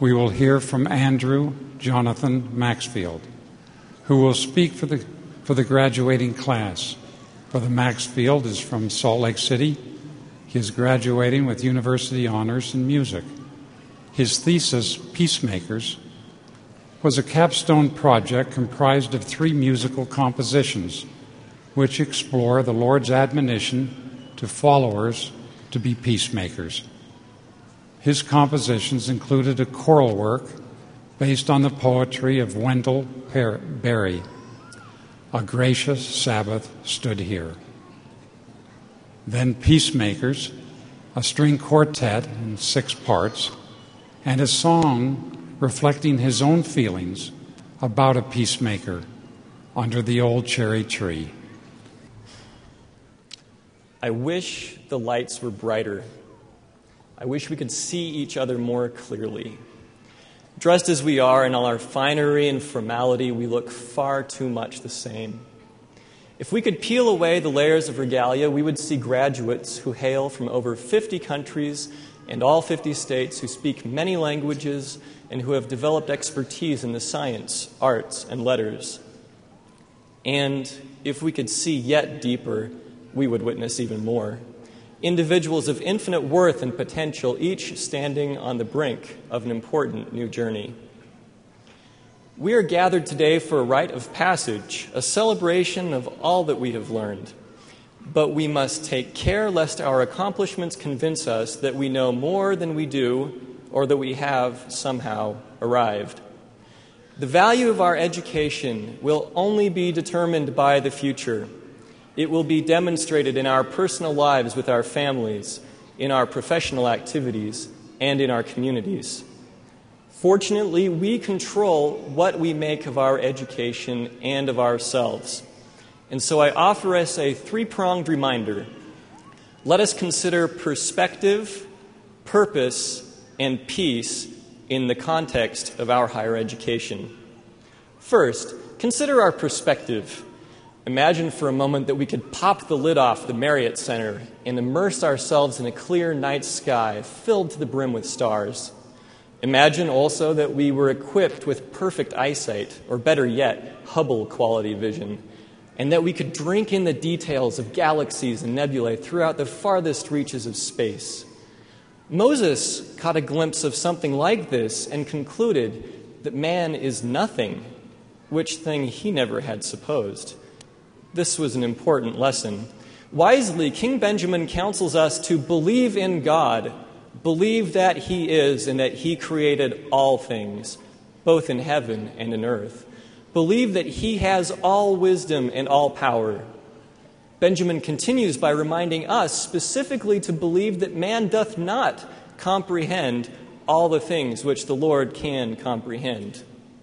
we will hear from Andrew Jonathan Maxfield, who will speak for the graduating class. Brother Maxfield is from Salt Lake City. He is graduating with university honors in music. His thesis, Peacemakers, was a capstone project comprised of 3 musical compositions which explore the Lord's admonition to followers to be peacemakers. His compositions included a choral work based on the poetry of Wendell Berry, A Gracious Sabbath Stood Here. Then Peacemakers, a string quartet in 6 parts, and a song reflecting his own feelings about a peacemaker under the old cherry tree. I wish the lights were brighter. I wish we could see each other more clearly. Dressed as we are in all our finery and formality, we look far too much the same. If we could peel away the layers of regalia, we would see graduates who hail from over 50 countries and all 50 states, who speak many languages and who have developed expertise in the science, arts, and letters. And if we could see yet deeper, we would witness even more. Individuals of infinite worth and potential, each standing on the brink of an important new journey. We are gathered today for a rite of passage, a celebration of all that we have learned. But we must take care lest our accomplishments convince us that we know more than we do, or that we have somehow arrived. The value of our education will only be determined by the future. It will be demonstrated in our personal lives with our families, in our professional activities, and in our communities. Fortunately, we control what we make of our education and of ourselves. And so I offer us a 3-pronged reminder. Let us consider perspective, purpose, and peace in the context of our higher education. First, consider our perspective. Imagine for a moment that we could pop the lid off the Marriott Center and immerse ourselves in a clear night sky filled to the brim with stars. Imagine also that we were equipped with perfect eyesight, or better yet, Hubble quality vision, and that we could drink in the details of galaxies and nebulae throughout the farthest reaches of space. Moses caught a glimpse of something like this and concluded that man is nothing, which thing he never had supposed. This was an important lesson. Wisely, King Benjamin counsels us to believe in God, believe that He is and that He created all things, both in heaven and in earth. Believe that He has all wisdom and all power. Benjamin continues by reminding us specifically to believe that man doth not comprehend all the things which the Lord can comprehend.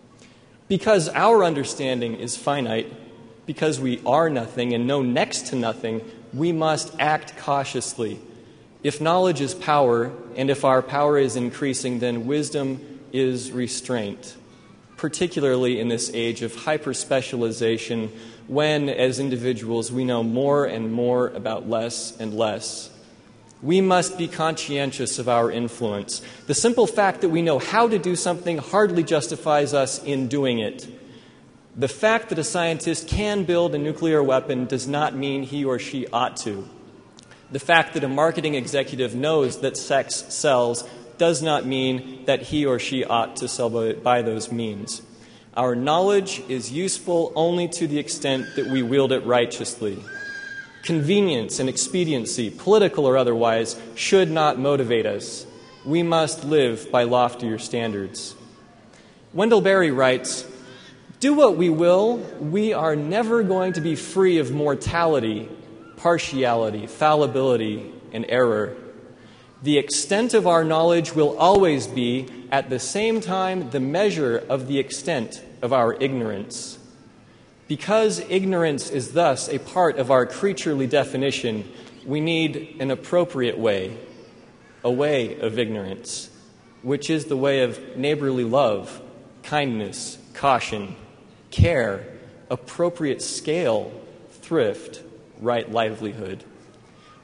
Because our understanding is finite, because we are nothing and know next to nothing, we must act cautiously. If knowledge is power, and if our power is increasing, then wisdom is restraint, particularly in this age of hyper-specialization, when, as individuals, we know more and more about less and less. We must be conscientious of our influence. The simple fact that we know how to do something hardly justifies us in doing it. The fact that a scientist can build a nuclear weapon does not mean he or she ought to. The fact that a marketing executive knows that sex sells does not mean that he or she ought to sell by those means. Our knowledge is useful only to the extent that we wield it righteously. Convenience and expediency, political or otherwise, should not motivate us. We must live by loftier standards. Wendell Berry writes, "Do what we will, we are never going to be free of mortality, partiality, fallibility, and error. The extent of our knowledge will always be, at the same time, the measure of the extent of our ignorance. Because ignorance is thus a part of our creaturely definition, we need an appropriate way, a way of ignorance, which is the way of neighborly love, kindness, caution, care, appropriate scale, thrift, right livelihood.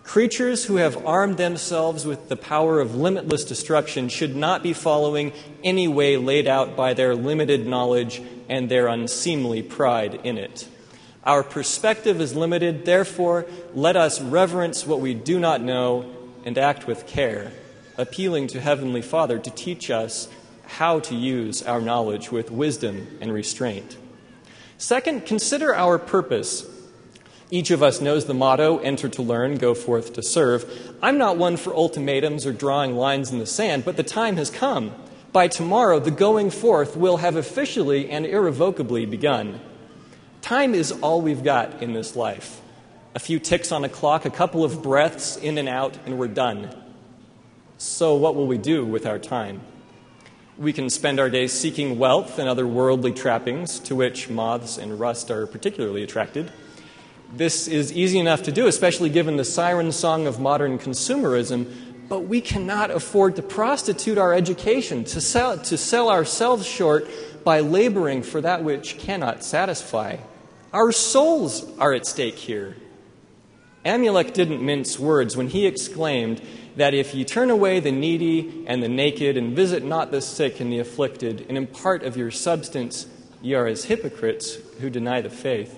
Creatures who have armed themselves with the power of limitless destruction should not be following any way laid out by their limited knowledge and their unseemly pride in it. Our perspective is limited, therefore, let us reverence what we do not know and act with care, appealing to Heavenly Father to teach us how to use our knowledge with wisdom and restraint. Second, consider our purpose. Each of us knows the motto, enter to learn, go forth to serve. I'm not one for ultimatums or drawing lines in the sand, but the time has come. By tomorrow, the going forth will have officially and irrevocably begun. Time is all we've got in this life. A few ticks on a clock, a couple of breaths in and out, and we're done. So what will we do with our time? We can spend our days seeking wealth and other worldly trappings, to which moths and rust are particularly attracted. This is easy enough to do, especially given the siren song of modern consumerism, but we cannot afford to prostitute our education, to sell ourselves short by laboring for that which cannot satisfy. Our souls are at stake here. Amulek didn't mince words when he exclaimed that if ye turn away the needy and the naked and visit not the sick and the afflicted and impart of your substance, ye are as hypocrites who deny the faith.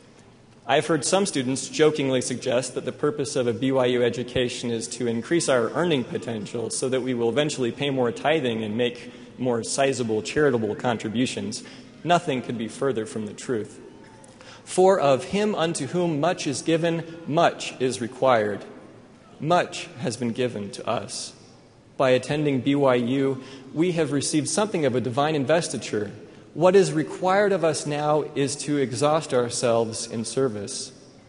I've heard some students jokingly suggest that the purpose of a BYU education is to increase our earning potential so that we will eventually pay more tithing and make more sizable charitable contributions. Nothing could be further from the truth. For of him unto whom much is given, much is required. Much has been given to us. By attending BYU, we have received something of a divine investiture. What is required of us now is to exhaust ourselves in service.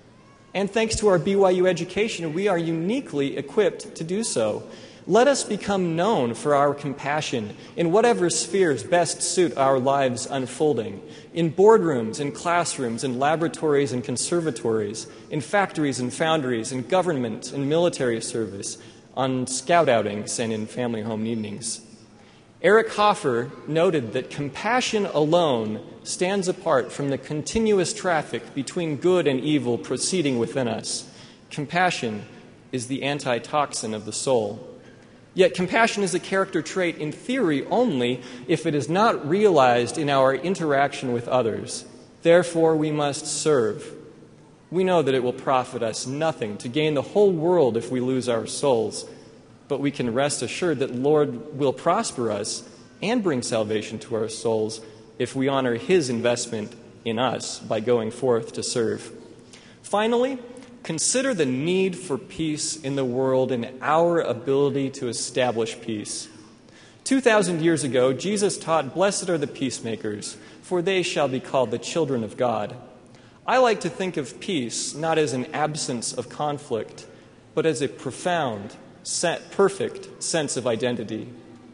And thanks to our BYU education, we are uniquely equipped to do so. Let us become known for our compassion in whatever spheres best suit our lives unfolding. In boardrooms, in classrooms, in laboratories and conservatories, in factories and foundries, in government and military service, on scout outings and in family home evenings. Eric Hoffer noted that compassion alone stands apart from the continuous traffic between good and evil proceeding within us. Compassion is the antitoxin of the soul. Yet compassion is a character trait in theory only if it is not realized in our interaction with others. Therefore, we must serve. We know that it will profit us nothing to gain the whole world if we lose our souls. But we can rest assured that Lord will prosper us and bring salvation to our souls if we honor His investment in us by going forth to serve. Finally, consider the need for peace in the world and our ability to establish peace. 2,000 years ago, Jesus taught, "Blessed are the peacemakers, for they shall be called the children of God." I like to think of peace not as an absence of conflict, but as a profound, perfect sense of identity.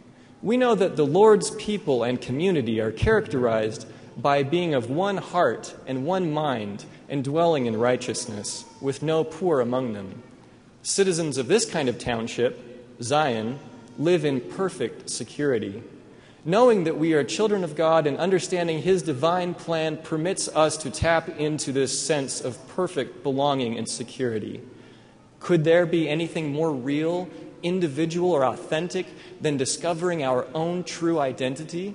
We know that the Lord's people and community are characterized by being of one heart and one mind and dwelling in righteousness, with no poor among them. Citizens of this kind of township, Zion, live in perfect security. Knowing that we are children of God and understanding His divine plan permits us to tap into this sense of perfect belonging and security. Could there be anything more real, individual, or authentic than discovering our own true identity?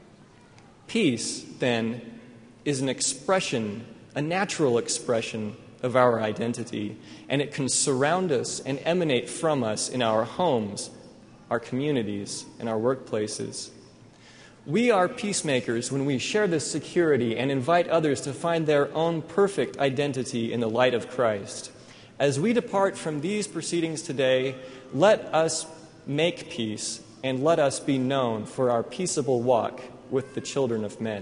Peace, then, is an expression, a natural expression of our identity, and it can surround us and emanate from us in our homes, our communities, and our workplaces. We are peacemakers when we share this security and invite others to find their own perfect identity in the light of Christ. As we depart from these proceedings today, let us make peace and let us be known for our peaceable walk with the children of men.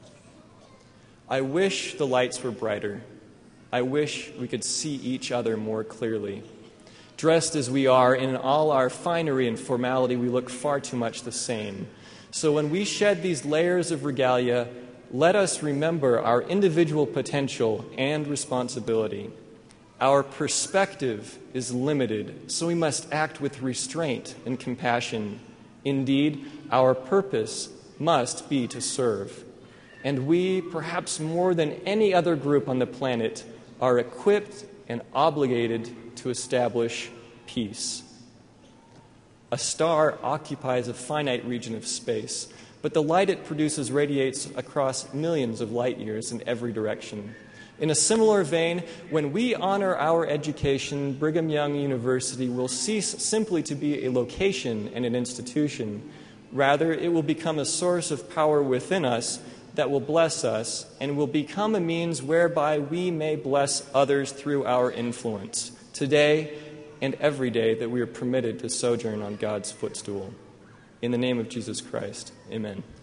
I wish the lights were brighter. I wish we could see each other more clearly. Dressed as we are, in all our finery and formality, we look far too much the same. So when we shed these layers of regalia, let us remember our individual potential and responsibility. Our perspective is limited, so we must act with restraint and compassion. Indeed, our purpose must be to serve. And we, perhaps more than any other group on the planet, are equipped and obligated to establish peace. A star occupies a finite region of space, but the light it produces radiates across millions of light years in every direction. In a similar vein, when we honor our education, Brigham Young University will cease simply to be a location and an institution. Rather, it will become a source of power within us that will bless us and will become a means whereby we may bless others through our influence, today and every day that we are permitted to sojourn on God's footstool. In the name of Jesus Christ, amen.